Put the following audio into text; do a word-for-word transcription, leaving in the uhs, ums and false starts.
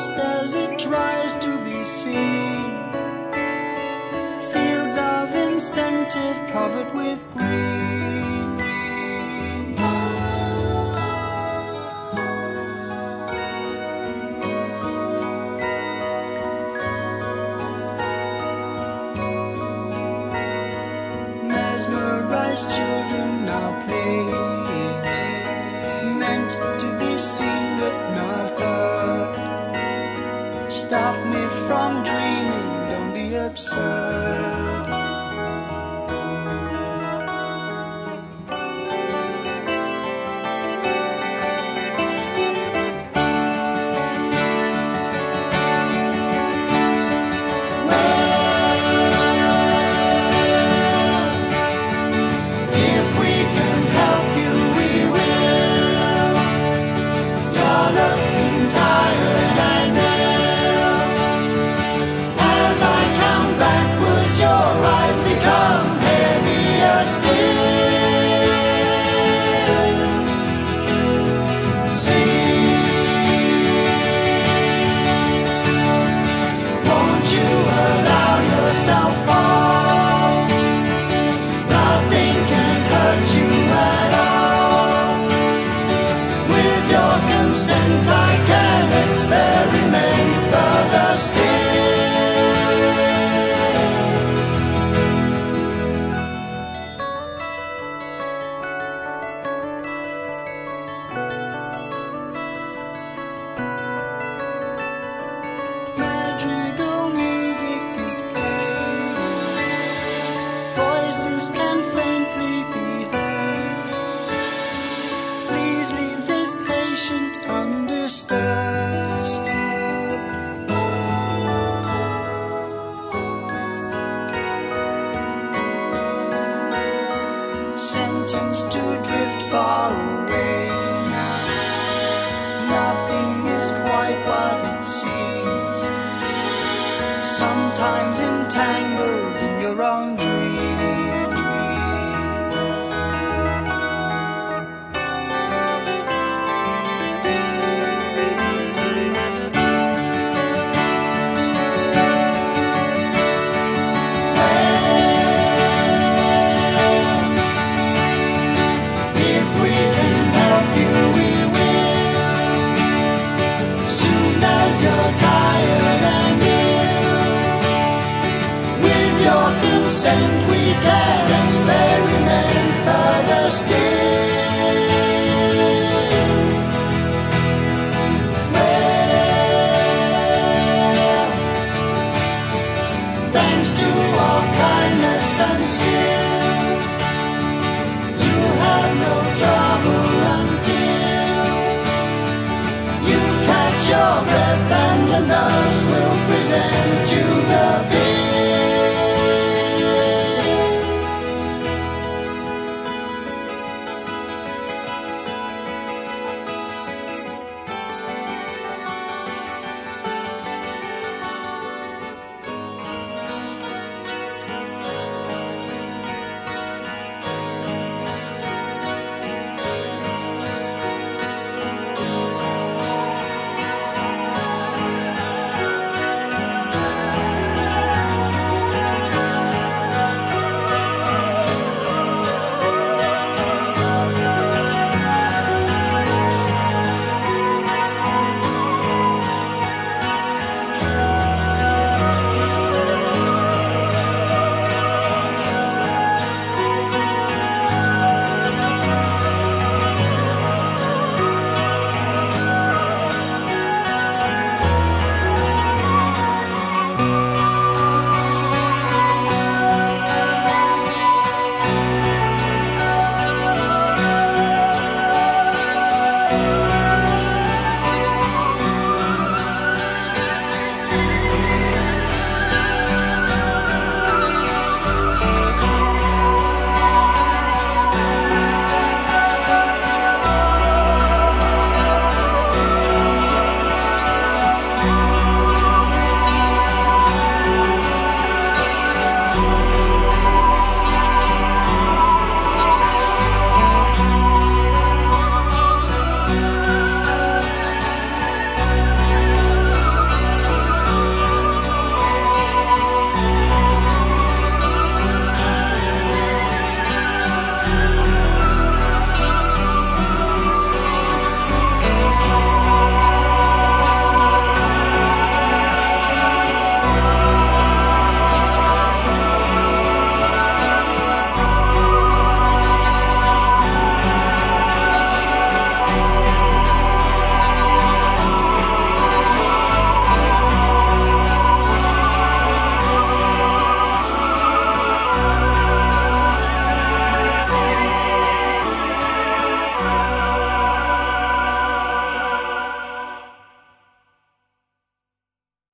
just as it tries to be seen. Fields of incentive covered with green. Mesmerized children now playing, meant to be seen but not heard. Stop me from dreaming, don't be absurd. Consent, I can experiment further Madrigal music is playing, voices can faintly be heard. Please leave this patient undisturbed. Sentenced to drift far away now. Nothing is quite what it seems. Sometimes entangled in your own dreams. You're tired and ill. With your consent we can experiment further still. Well, thanks to our kindness and skill, you have no trouble.